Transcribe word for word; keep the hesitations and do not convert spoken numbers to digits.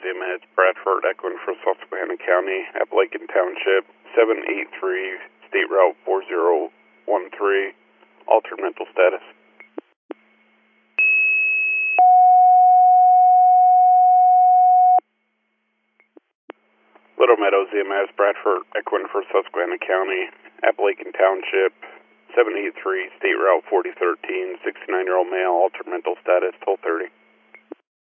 Z M S, Bradford, Equin for Susquehanna County, Appalachian Township, seven eight three, State Route four zero one three, altered mental status. Little Meadow Z M S, Bradford, Equin for Susquehanna County, Appalachian Township, seven eight three, State Route forty thirteen, sixty-nine-year-old male, altered mental status, twelve thirty.